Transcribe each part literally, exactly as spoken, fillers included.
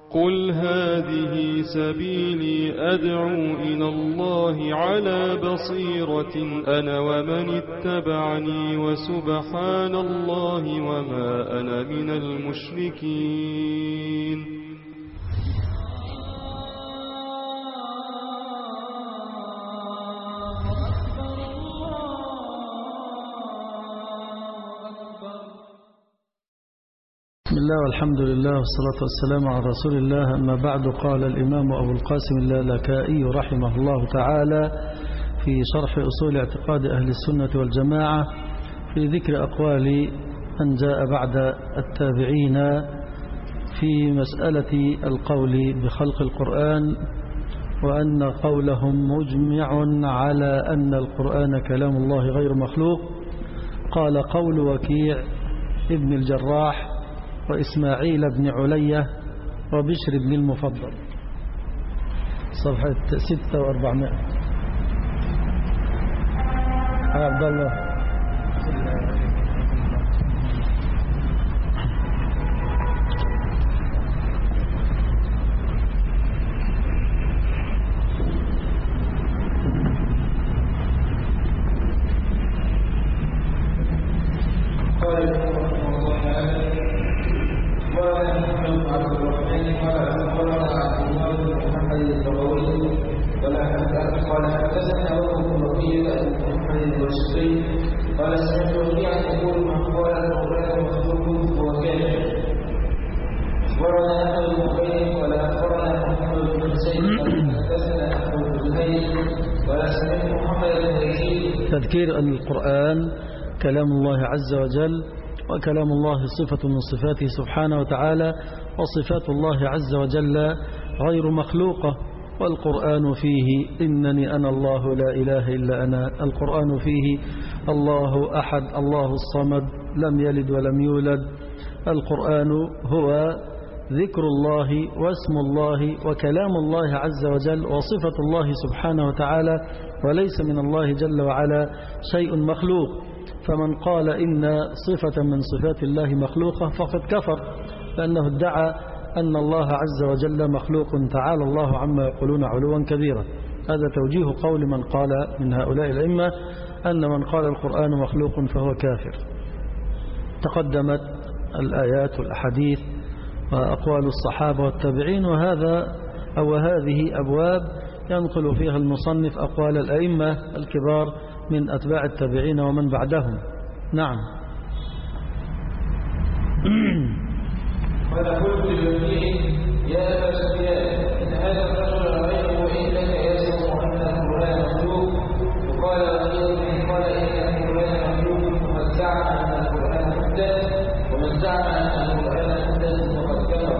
قل هذه سبيلي أدعو إلى الله على بصيرة أنا ومن اتبعني وسبحان الله وما أنا من المشركين. بسم الله والحمد لله والصلاة والسلام على رسول الله. أما بعد، قال الإمام أبو القاسم اللالكائي رحمه الله تعالى في شرح أصول اعتقاد أهل السنة والجماعة في ذكر أقوال من جاء بعد التابعين في مسألة القول بخلق القرآن، وأن قولهم مجمع على أن القرآن كلام الله غير مخلوق. قال قول وكيع ابن الجراح وإسماعيل بن علية وبشر بن المفضل، صفحة ستة وأربعمائة. عبد الله قال سمعت وكيعا يقول من قال القرآن مخلوق فهو كافر. أخبرنا أحمد بن عبيد قال أخبرنا محمد بن حسين قال حدثنا أحمد بن زهير قال سمعت محمد بن يزيد. تذكير أن القرآن كلام الله عز وجل، وكلام الله صفة من صفاته سبحانه وتعالى، وصفات الله عز وجل غير مخلوقة. والقرآن فيه إنني أنا الله لا إله إلا أنا، القرآن فيه الله أحد الله الصمد لم يلد ولم يولد. القرآن هو ذكر الله واسم الله وكلام الله عز وجل وصفة الله سبحانه وتعالى، وليس من الله جل وعلا شيء مخلوق. فمن قال إن صفة من صفات الله مخلوقة فقد كفر، لأنه ادعى أن الله عز وجل مخلوق، تعالى الله عما يقولون علوا كبيرا. هذا توجيه قول من قال من هؤلاء الأئمة أن من قال القرآن مخلوق فهو كافر. تقدمت الآيات والأحاديث وأقوال الصحابة والتابعين، وهذا أو هذه أبواب ينقل فيها المصنف أقوال الأئمة الكبار من أتباع التابعين ومن بعدهم. نعم. فقلت للوكيل يا أبا سفيان إن هذا الرجل رأيته وإنك يزعم أن القرآن مخلوق. وقال وكيل من قال إن القرآن مخلوق فقد زعم أن القرآن محدث، ومن زعم أن القرآن محدث فقد كفر.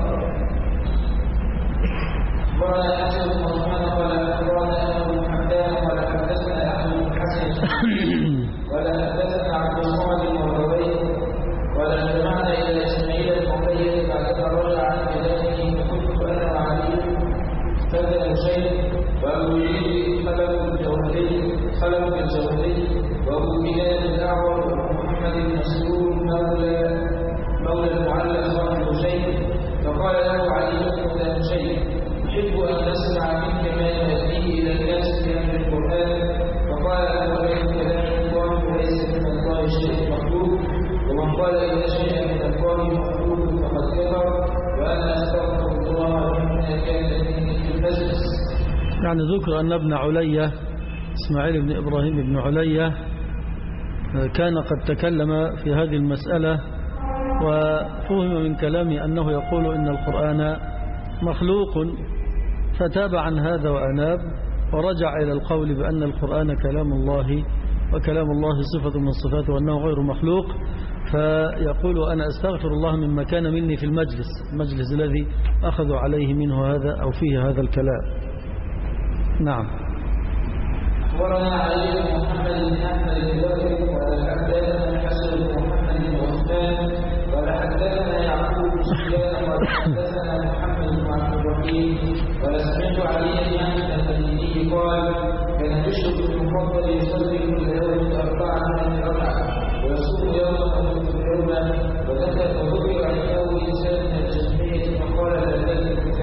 أخبرنا أحمد بن عثمان قال أخبرنا أحمد بن حمدان قال حدثنا أحمد بن حسن قال حدثنا عبد الصمد بن عبيد قال اجتمعنا إلى إسماعيل المقيد بعدما رجع عن بلاده، فكنت أنا وعلي فتى شيء وأبو يزيد خلف الجوهري خلف الجوهري وأبو بلال الأعور ومحمد بن مسرور مولى مولى المعلى صاحب شيء. فقال له علي بن شيء أحب أن نسمع منك ما يأتيه إلى الناس من القرآن. فقال له غير كلام الله وليس من الله شيء مخلوق، ومن قال إن شيئا من الله مخلوق فقد كفر، وأنا أستغفر الله مما كان مني في المجلس. يعني ذكر أن ابن علية إسماعيل بن إبراهيم بن علية كان قد تكلم في هذه المسألة، وفهم من كلامه أنه يقول إن القرآن مخلوق، فتاب عن هذا وأناب ورجع إلى القول بأن القرآن كلام الله وكلام الله صفة من صفاته وأنه غير مخلوق. فيقول أنا أستغفر الله مما كان مني في المجلس المجلس الذي أخذوا عليه منه هذا أو فيه هذا الكلام. نعم. أخبرنا علي بن محمد بن أحمد بن بكر قال حدثنا الحسن بن محمد بن عثمان قال حدثنا يعقوب بن سفيان قال حدثنا محمد بن عبد الرحيم قال سمعت علي بن أحمد التميمي قال كان بشر بن المفضل يصلي كل يوم أربعة ركعة ويصوم يوما ويفطر يوما، وذكر وذكر عن أول إنسان من الجمعية فقال لا تدرك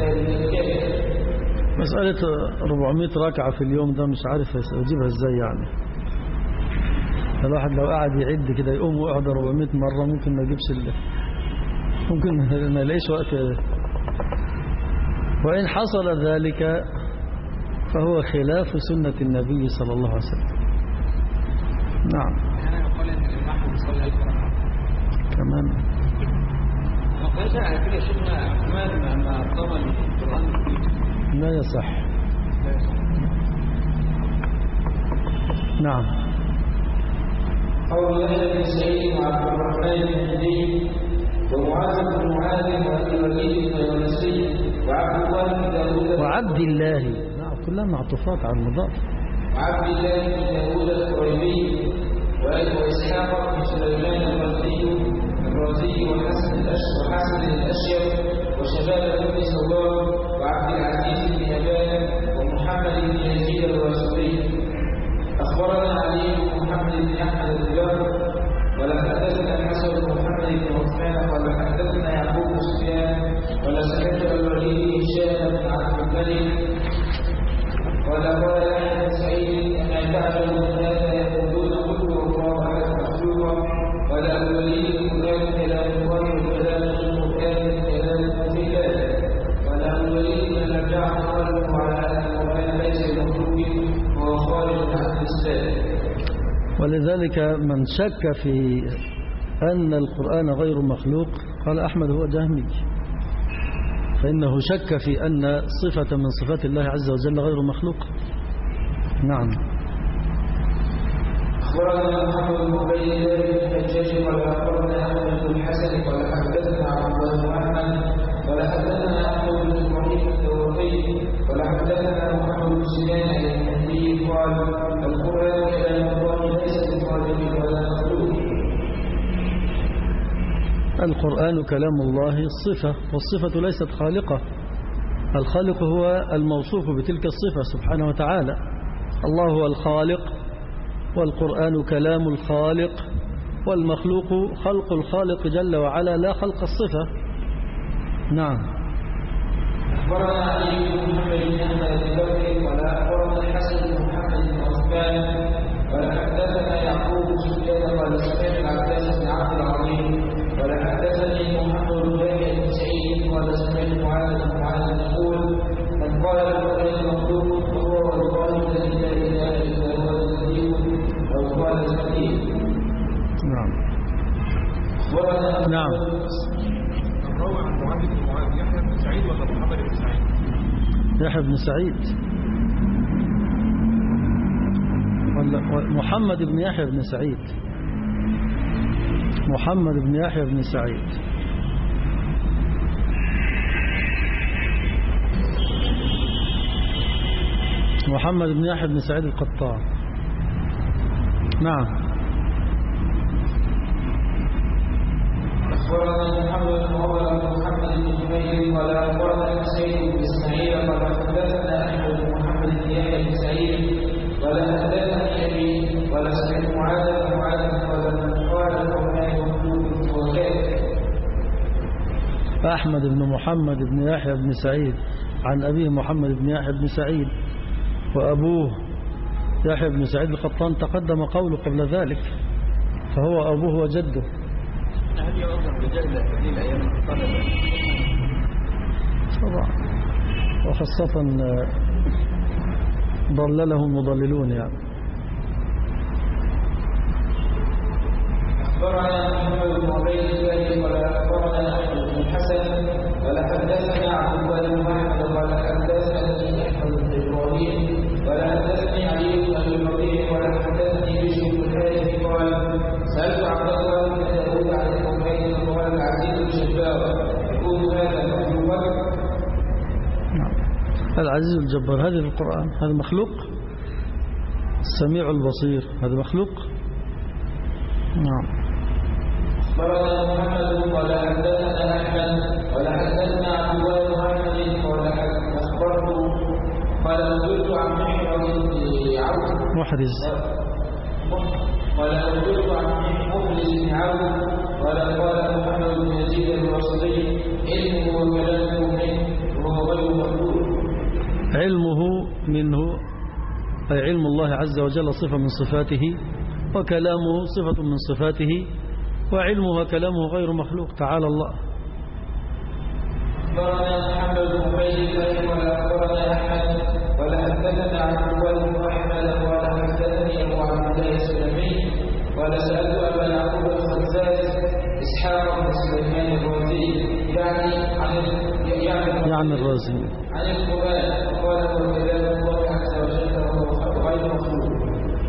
مسألة أربعمائة ركعة في اليوم ده مش عارف أجيبها إزاي يعني. الواحد لو قاعد يعد كده يقوم ويقعد أربعمائة مرة ممكن ما يجيبش ال... ممكن ما يلاقيش وقت. وإن حصل ذلك فهو خلاف سنة النبي صلى الله عليه وسلم. نعم. أنا أقول أن الإمام يصلي ألف ركعة كمان. وقيل على كده شفنا عثمان لما طول القرآن لا يصح. نعم. قول يحيى بن سعيد وعبد الرحمن بن هدي ومعاذ بن معاذ وابي الوليد الطيالسي وعبد الله بن داوود وعبد الله. نعم كلها معطوفات على المضاف. وعبد الله بن داوود القريبي وإسحاق بن سليمان الرازي الرازي وحسن الأشهر وحسن الأشير وشباب بن سوار وعبد العزيز بن أبان ومحمد بن يزيد الراشدي. أخبرنا علي بن محمد بن أحمد الجار ولا حدثنا الحسن بن محمد بن عثمان ولا حدثنا يعقوب بن سفيان ولا سكت الوليد هشام بن عبد الملك ولا قال يحيى بن سعيد أن تعجب الناس يقولون قل هو الله أحد مخلوقا ولا الوليد كلام كلام الله وكلام القرآن كلام الله ولا الوليد من لم يعقل قلبه على أن القرآن ليس بمخلوق وهو خارج عن الإسلام. ولذلك من شك في أن القرآن غير مخلوق قال أحمد هو جهمي، فإنه شك في أن صفة من صفات الله عز وجل غير مخلوق. نعم. أخبرنا محمد بن عبيد الله بن الحجاج قال أخبرنا أحمد بن الحسن قال حدثنا عبد الله بن أحمد قال حدثنا أحمد بن إبراهيم الدورقي قال حدثنا محمد بن سنان المهدي قال القرآن كلام الله ليس بخالق ولا مخلوق. القرآن كلام الله الصفة، والصفة ليست خالقة. الخالق هو الموصوف بتلك الصفة سبحانه وتعالى. الله هو الخالق والقرآن كلام الخالق، والمخلوق خلق الخالق جل وعلا لا خلق الصفة. نعم. أخبرنا علي بن محمد بن أحمد البكري قال أخبرنا الحسن بن محمد بن عثمان قال حدثنا يعقوب بن سفيان قال سمعت العباس بن عبد العظيم قال حدثني محمد بن يحيى بن سعيد قال سمعت معاذ بن معاذ يقول من قال القرآن مخلوق فهو والله الذي لا إله إلا هو الذي أو قال الحديث. نعم. نعم. الروى عن معاذ بن معاذ يحيى بن سعيد ولا محمد بن سعيد؟ يحيى بن سعيد ولا محمد بن يحيى بن سعيد؟ محمد بن يحيى بن سعيد. محمد بن يحيى بن سعيد القطان. نعم. أخبرنا محمد بن عمر بن محمد بن جبير قال أخبرنا سعيد بن إسماعيل قال حدثنا أحمد بن محمد بن يحيى بن سعيد قال حدثني أبي قال سمعت معاذ بن معاذ قال من قال القرآن مخلوق فهو كافر. أحمد بن محمد بن يحيى بن سعيد عن أبيه محمد بن يحيى بن سعيد، وأبوه يحيى بن سعيد القطان تقدم قوله قبل ذلك، فهو أبوه وجده. هل يوضح رجال هذه الأيام الطلبة؟ طبعا، وخاصة ضللهم مضللون يعني. أخبرنا محمد بن عبيد الله قال أخبرنا أحمد بن الحسن قال حدثنا عبد الله بن أحمد قال حدثني أحمد بن إبراهيم قال حدثني علي بن أبي الربيع قال حدثني بشر بن الحارث قال سألت عبد الله بن داوود عن القرآن فقال العزيز الجبار يقول هذا مخلوق. نعم. العزيز الجبار هذا في القرآن، هذا مخلوق. السميع البصير هذا مخلوق. نعم. أخبرنا محمد قال حدثنا أحمد قال حدثنا عبد الله بن أحمد قال أخبرته قال أخبرت عن محرز بن عوف محرز قال أخبرت عن محرز بن عوف قال قال محمد بن يزيد الرصدي علمه وكلامه منه وهو غير مخلوق. علمه منه أي علم الله عز وجل صفة من صفاته، وكلامه صفة من صفاته، وعلمه وكلامه غير مخلوق تعالى الله. أخبرنا محمد بن عبيد الله ولا أخبرنا أحمد ولا حدثنا عبد الله بن أحمد ولا حدثني أبو عبد الله السلمي ولا سألت أبا يعقوب الخزاز إسحاق بن سليمان الرازي يعني عن يعني يعني الرازي عن القرآن وقال هو كلام الله عز وجل وهو غير مخلوق.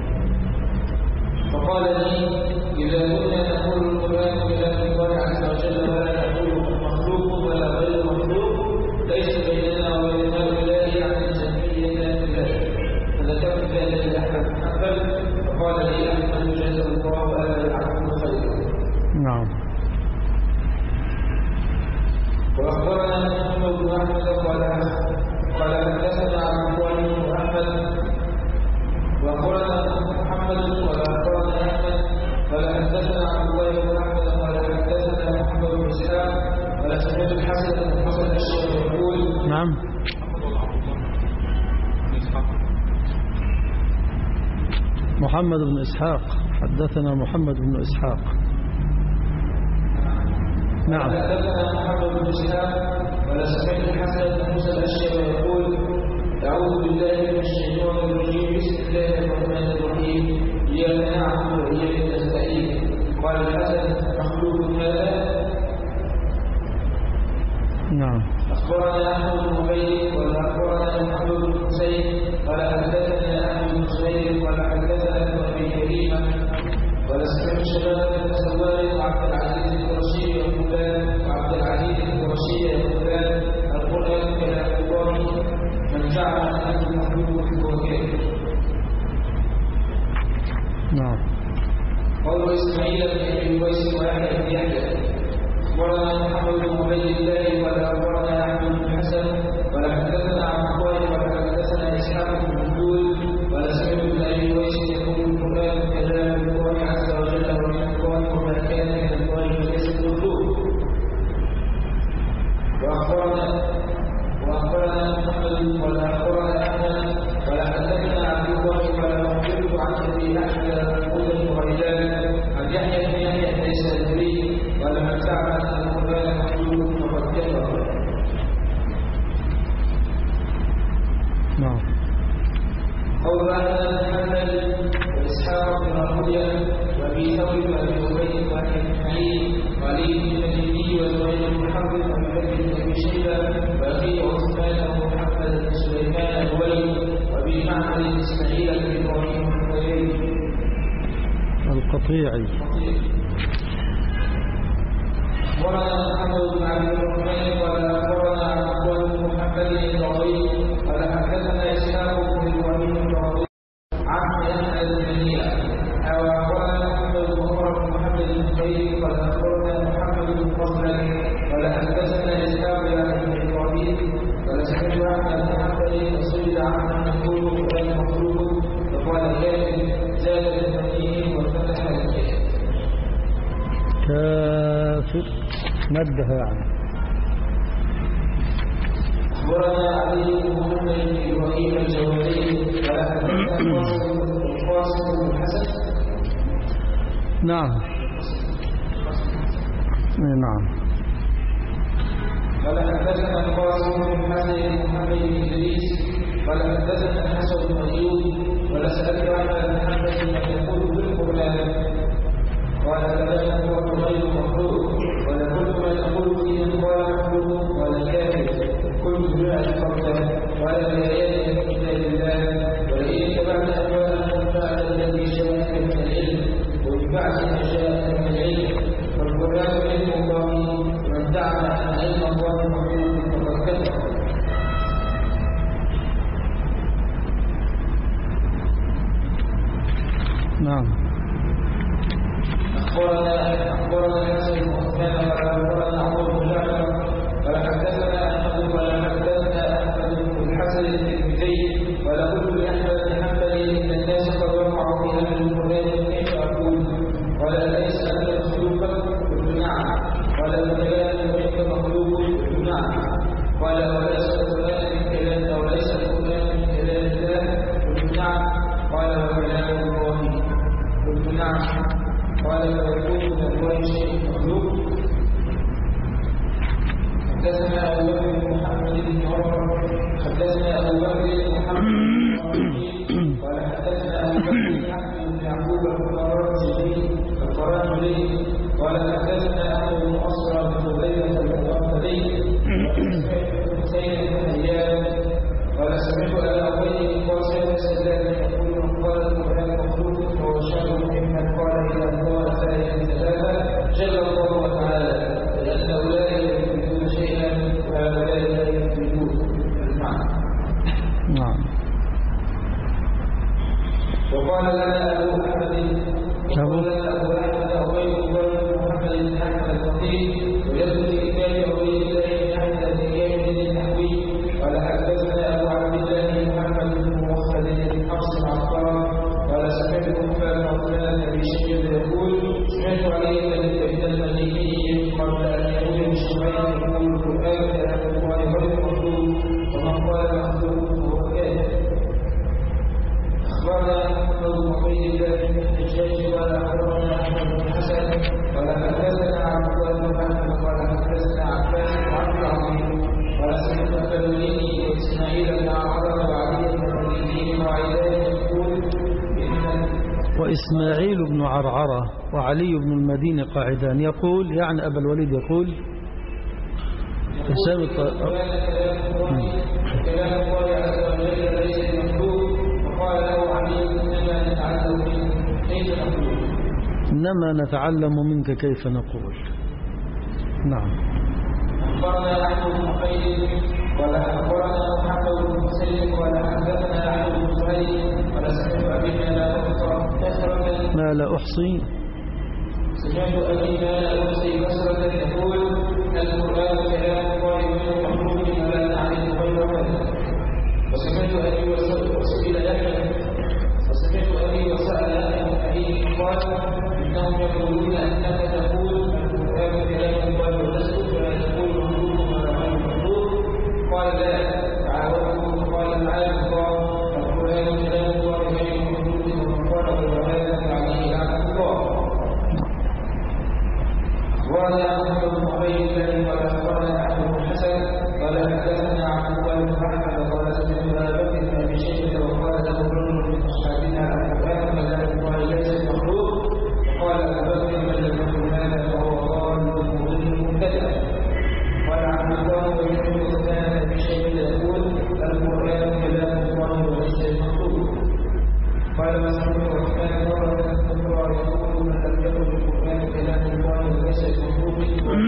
فقال لي إذا كنا نقول القرآن كلام الله عز وجل ولا نقول مخلوق ولا غير مخلوق ليس بيننا وبين هؤلاء عن الجميع إلا ذلك. فذكرت ذلك لأحمد بن حنبل فقال لي أحمد جزاه الله ألا يعبد خيرا. نعم. وأخبرنا محمد بن أحمد قال قال حدثنا عبد الله بن أحمد وأخبرنا محمد ولا أخبرنا أحمد ولا حدثنا عبد الله بن أحمد ولا حدثنا محمد بن إسحاق ولا سمعت الحسن بن حسن الأشياء يقول نعم. محمد بن إسحاق حدثنا محمد بن إسحاق. نعم. حدثنا محمد بن إسحاق ولا سمعت الحسن بن حسن الأشياء يقول أعوذ بالله من الشيطان الرجيم بسم الله الرحمن الرحيم إياك نعبد وإياك نستعين. قال الحسن مخلوق هذا؟ نعم. أخبرنا أحمد بن عبيد ولا أخبرنا محمد بن حسين ولا حدثنا أحمد بن سعيد ولا حدثنا ابن أبي كريمة ولا سمعت شباب بن سواد وعبد العزيز القرشي وفلان وعبد العزيز القرشي وفلان القرآن كلام الله من جعل أنه مخلوق فهو كافر. نعم. قول إسماعيل بن أبي أويس ويحيى بن يحيى أخبرنا محمد بن عبيد الله ولا أخبرنا أحمد بن حسن ولا حدثنا عبد الله ولا حدثنا إسحاق بن مندول ولا سمعت بن أبي أويس يقول القرآن كلام الله عز وجل ومن الله وما كان من الله فليس مخلوق. وأخبرنا وأخبرنا محمد ولا أخبرنا أحمد ولا حدثنا عبد الله ولا أخبرت عن أبي أحمد بن غيلان عن يحيى بن يحيى النيسابوري ولا من زعم أن القرآن مخلوق فقد كفر. نعم. قول أحمد بن حنبل وإسحاق بن راهويه وأبي ثور وأبي عبيد وأبي إسماعيل وعلي بن المديني وزهير بن حرب وأبي بكر بن أبي شيبة وأخي عثمان ومحمد بن سليمان الولي وأبي معمر إسماعيل بن إبراهيم القطيعي. أخبرنا محمد بن عبد الرحمن ولا أخبرنا عبد الله بن محمد الرضي ولا حدثنا إسحاق بن إبراهيم الرضي عن أحمد بن هيئة أو أخبرنا محمد بن عمر بن محمد بن خير ولا أخبرنا محمد بن مخلد ولا حدثنا إسحاق بن إبراهيم ولا سمعت أحمد بن حنبل فصيد عنه يقول القرآن مخلوق فقال كافر زاد بالمدين وفتح الكافر. كافر مدها يعني. أخبرنا علي بن محمد بن إبراهيم الجوهري ولا حدثنا القاسم بن حسن. نعم. نعم. ولا حدثنا القاسم بن حسن بن محمد بن إدريس ولا حدثنا الحسن بن أيوب ولا سألت أحمد بن حنبل من يقول بالقرآن قال كذلك هو غير مخلوق ولا كل ما تقول فيه قال مخلوق ولا كافر كل جملة فردا ولا بآيات من كتاب الله ولئن اتبعت أهواءهم بعد الذي جاءك من العلم ومن بعد ما جاءك من العلم والقرآن علم الله ومن دعا أن علم الله مخلوق فقد كفر. نعم. أخبرنا أخبرنا الحسن بن عثمان ولا أخبرنا عمرو بن جعفر ولا حدثنا أحمد ولا حدثنا أحمد بن الحسن الترمذي ولا قلت لأحمد بن حنبل إن الناس قد وقعوا في أهل القرآن كيف أقول ولا ليس أنت مخلوقا قلت نعم ولا الكلام منك مخلوق قلت نعم ولا وليس القرآن بالكلام وليس القرآن وقال لنا أبو أحمد وقال لنا أبو أحمد أبي الله محمد بن أحمد الفقيه ويذكر كتاب أولي الله أحمد الزكاة للتحويل قال حدثنا أبو عبد الله محمد بن موحد بن حفص العطار قال سمعت محمد عثمان بن شيبة يقول سمعت علي بن المديني قبل أن يقول الشيوعي يقول القرآن كلام الله غير مخلوق ومن قال مخلوق فهو كاذب. أخبرنا محمد بن عبيد الله بن الحجاج قال أخبرنا أحمد بن حسن قال حدثنا عبد الله بن أحمد قال حدثنا عباس بن عبد العظيم قال سمعت التلميذ وإسماعيل بن عمرو وعلي بن المديني وعيدان يقول وإسماعيل بن عرعرة وعلي بن المديني قاعدان يقول يعني أبا الوليد يقول هشام كلام الله عز وجل ليس مخلوق وقال له علي إنما نتعلم منك كيف نقول إنما نتعلم منك كيف نقول. نعم. أخبرنا أحمد بن قيد ولا أخبرنا محمد بن مسلم ولا حدثنا أحمد بن سهيل ولا سمعت أبينا لا أخطأ كثرة ما لا أحصي سمعت أبينا لا أحصي كثرة يقول القرآن كلام الله غير مخلوق ولا نعرف غير هذا. وسمعت أبي وسئل أحمد وسمعت أبي وسأل أبي قال إنهم يقولون أنك تقول القرآن كلام الله ولست ولا تقول مخلوق ولا غير مخلوق. قال لا تعاونوا قال تعالى الله القرآن كلام الله غير مخلوق ومن قال غير هذا عليه لعنة الله. ولا أحمد بن عبيد الله ولا أخبرنا أحمد بن حسن ولا حدثنا عن الله بن أحمد قال سمعت أبا بكر بن أبي شيبة وقال له رجل من أصحابنا القرآن كلام الله ليس مخلوق وقال أبو بكر من لم يكن هذا فهو ضال مضل مبتدع. قال عبد الله بن عثمان بن شيبة يقول القرآن كلام الله وليس مخلوق. قال مسعود عثمان مرة أخرى يقول من لم يكن القرآن كلام الله وليس مخلوق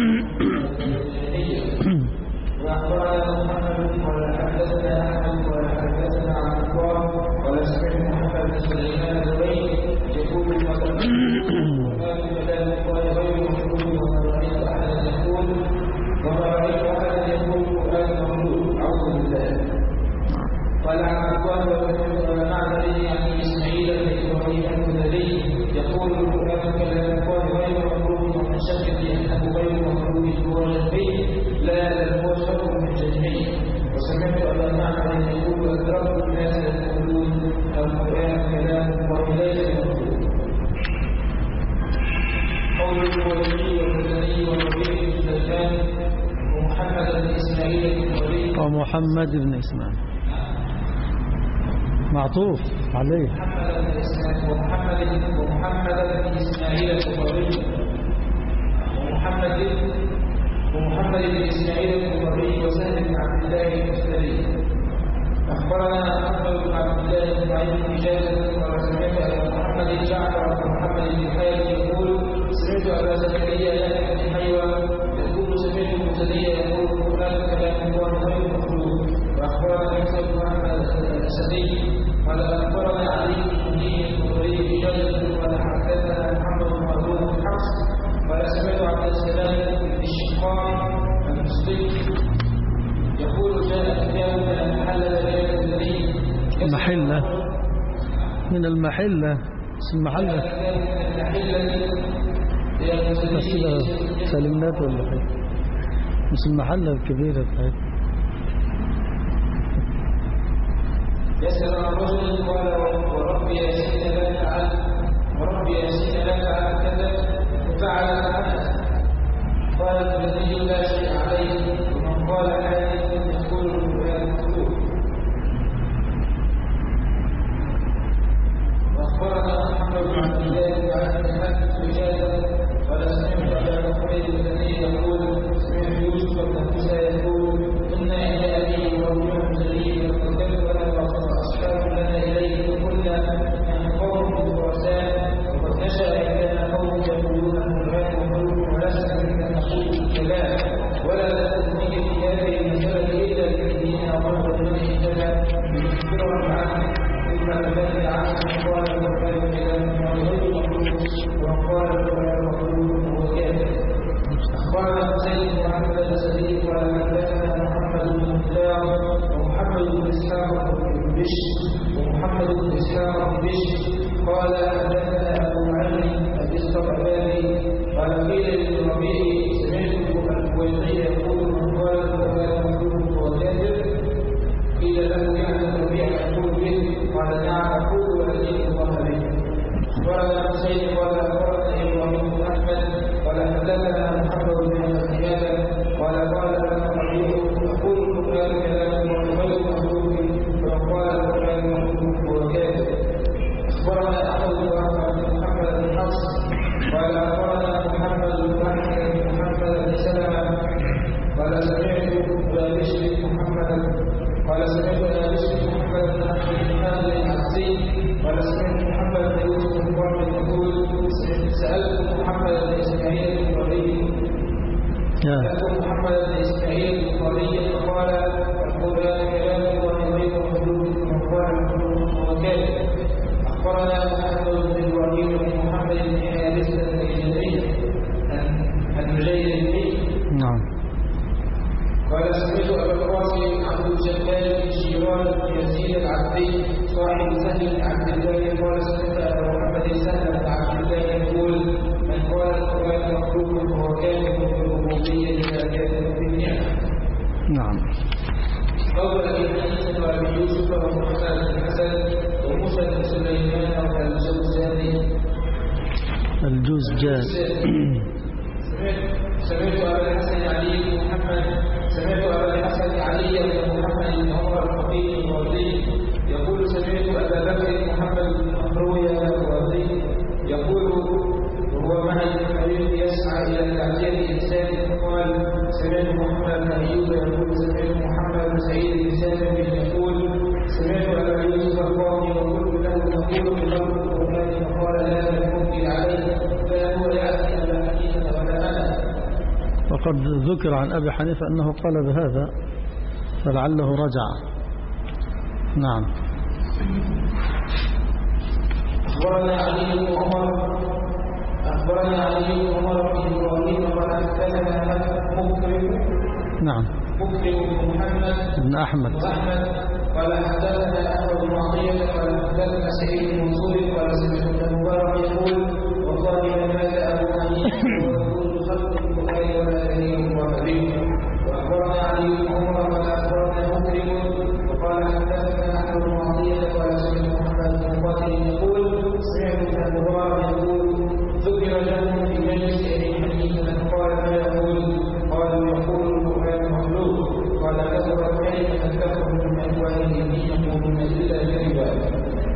وأخبرنا محمد ولا حدثنا أحمد ولا حدثنا عن الله ولا سمعت محمد بن سليمان الزبير يقول القرآن كلام الله غير مخلوق وما رأيت أحدا يقول وما رأيت أحدا يقول القرآن مخلوق أعوذ بالله. قال عن الله وسمعت معمر يعني إسماعيل بن إبراهيم المدني يقول القرآن كلام الله غير مخلوق ومن شك في أنه غير مخلوق هو جهمي لا بل هو شر من جهمي. وسمعت أبا معمر يقول أدركت الناس يقولون القرآن كلام الله ليس مخلوق. قول الولي والمدني والربيع بن سلمان ومحمد بن إسماعيل بن إبراهيم ومحمد بن إسماعيل معطوف عليه ومحمد ومحمد بن إسماعيل البخاري ومحمد ومحمد بن إسماعيل البخاري وسهل بن عبد الله المستري. أخبرنا أحمد بن عبد الله بن عبد الحجاز قال سمعت أبا محمد جعفر بن محمد بن حيوة يقول سمعت أبا زكريا يحيى بن حيوة يقول سمعت المزني يقول القرآن كلام الله غير مخلوق. وأخبرنا عيسى بن أحمد الأسدي قال أخبرنا علي بن دين الخضري بجلد قال حدثنا محمد بن معروف بن حفص قال سمعت عبد السلام بن الشقاق المصري يقول جاء كتاب من المحلة بين الذين محلة من المحلة اسم المحلة بس كده سلمنات ولا حاجة مش المحلة الكبيرة بتاعتها. يسأل الرجل قال وربي ياسين لا فعل وربي ياسين لا فعل كذا وفعل فعل. قال الذي لا شيء عليه ومن قال هذه يقول القرآن مخلوق. وأخبرنا محمد بن عبد الله عن الحق رجالا قال سمعت أبا حميد الذي يقول سمعت يوسف بن موسى يقول إن عند أبي ورجل جليل وكذب لنا أصحاب لنا إليه وقلنا أن قوم بالخراسان وقد نشأ كان قوم يقولون القرآن مخلوق ولست من نقول الكلام ولا قال سمعت أبا بشر محمد بن أحمد العبسي قال سمعت محمد بن يوسف بن قرن يقول سألت محمد بن إسماعيل البخاري سألت محمد بن إسماعيل البخاري فقال القرآن كلام الله غير مخلوق وقال وكان أخبرنا محمد بن إبراهيم بن محمد بن حارثة الجزائري الجزائري نعم. قال سمعت أبا القاسم عبد الجبار بن شيران بن يزيد العبدي صاحب سهل بن عبد الله قال سمعت أبا محمد سهل بن عبد الله يقول من قال القرآن مخلوق فهو كافر بالربوبية إذا كان في النعمة. نعم. قول أبي حنيفة وأبي يوسف ومحمد بن حسن وموسى بن سليمان والجوزاني الجوزجان. سمعت أبا الحسن علي بن محمد سمعت أبا الحسن علي بن محمد بن عمر الفقيه الوردي يقول سمعت أبا بكر محمد بن مخروية الوردي يقول وهو مع الحبيب يسعى إلى تعجيل الإنسان فقال سمعت محمد بن أيوب يقول سمعت محمد بن سعيد بن سالم يقول سمعت أبا يوسف القاضي وقلت له نقول بخلق القرآن فقال لا تنكر عليه فلا هو يأتي أبا حنيفة ولا أنا. وقد ذكر عن أبي حنيفة أنه قال بهذا فلعله رجع. نعم. أخبرنا علي بن عمر أخبرنا علي بن عمر بن إبراهيم قال حدثنا مكرم نعم مكرم بن محمد بن أحمد أحمد قال حدثنا أحمد بن عطية قال حدثنا سعيد بن منصور قال سمعت ابن مبارك يقول والله ما مات أبو حنيفة ويقول خلق القرآن ولا دليل وحبيب. وأخبرنا علي بن عمر قال أخبرنا مكرم وقال حدثنا أحمد بن عطية قال سمعت محمد بن قاتل يقول سمعت ابن مبارك يقول ذكر له في مجلس أبي حنيفة فقال ما يقول قالوا يقول القرآن مخلوق قال كثرت كلمة تخرج من أفواههم إن يقولون إلا كذبا.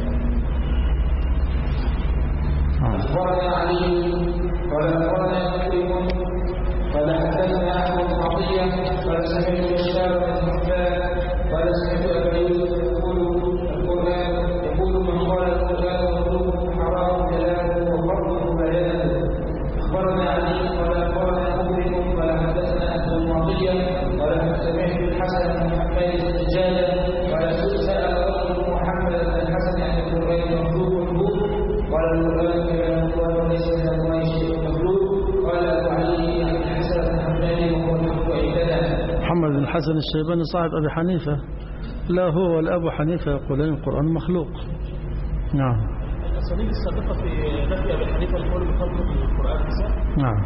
أخبرنا علي قال أخبرنا مكرم قال حدثنا أحمد بن عطية قال سمعت بشار بن حبان قال سمعت أبا يوسف يقول القرآن يقول من قال القرآن مخلوق حرام كلامه وفرضه بيانه. أخبرنا علي قال أخبرنا مكرم قال حدثنا أحمد بن عطية قال سمعت الحسن بن حبان السجادة قال سأل رجل محمد بن الحسن عن القرآن مخلوق قال القرآن كلام الله وليس من الله شيء مخلوق. قال أبو علي عن الحسن بن حبان وهو الحق عندنا. محمد بن الحسن الشيباني صاحب أبي حنيفة لا هو ولا أبو حنيفة يقولون القرآن مخلوق. نعم. الأسانيد السابقة في نفي أبي حنيفة القول بخلق القرآن نعم.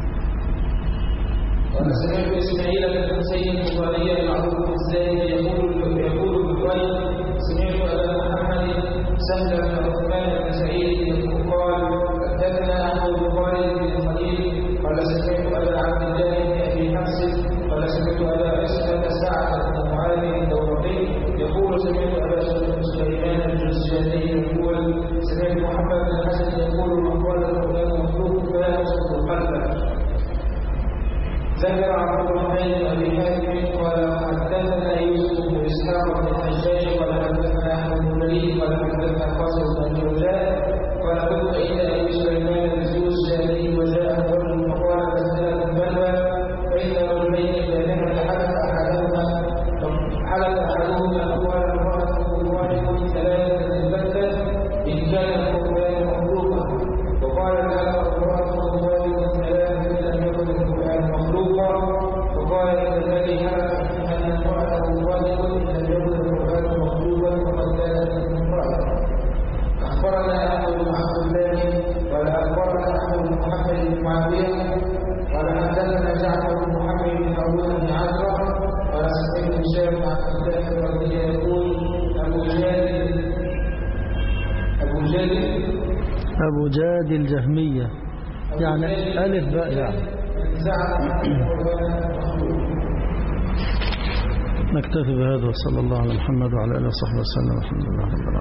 قال سمعت إسماعيل بن حسين البخاري المعروف الزاهد يقول يقول بالرأي سمعت أبا محمد سهل بن عثمان بن سعيد قال حدثنا أحمد بن خالد بن خليل قال سمعت أبا عبد الله بن أبي حفص قال سمعت أبا عصمة سعد بن معاذ الدورقي يقول سمعت أبا سليمان الجزجاني يقول سمعت محمد بن الحسن يقول من قال القرآن مخلوق فلا يسقط قلبه. ذكر عبد الرحمن بن أبي حاتم قال حدثنا يوسف بن إسحاق بن الحجاج قال حدثنا أحمد بن مليك قال حدثنا قاسم بن جوزاء قال قلت إن أبي سليمان الجوزجاني وجاء رجل فقال فسأله البلوى فإن رجلين إذا نحن حلف أحدهما حلف أحدهما فقال امرأته واحد ثلاثة البتة إن كان القرآن مخلوقا وقال الآخر امرأته واحد ثلاثة لم يكن القرآن مخلوقا فقال إن الذي حلف أن امرأته واحد لم يكن القرآن مخلوقا وقد كانت امرأة. أخبرنا أحمد بن عبد الله قال أخبرنا أحمد بن محمد بن معاوية قال حدثنا جعفر بن محمد بن هارون بن عجرة قال سمعت هشام بن عبد الله الرضي يقول أبو جاد أبو جاد أبو جاد الجهمية يعني ألف باء يعني. نكتفي بهذا وصلى الله على محمد وعلى آله وصحبه وسلم. الحمد لله رب العالمين.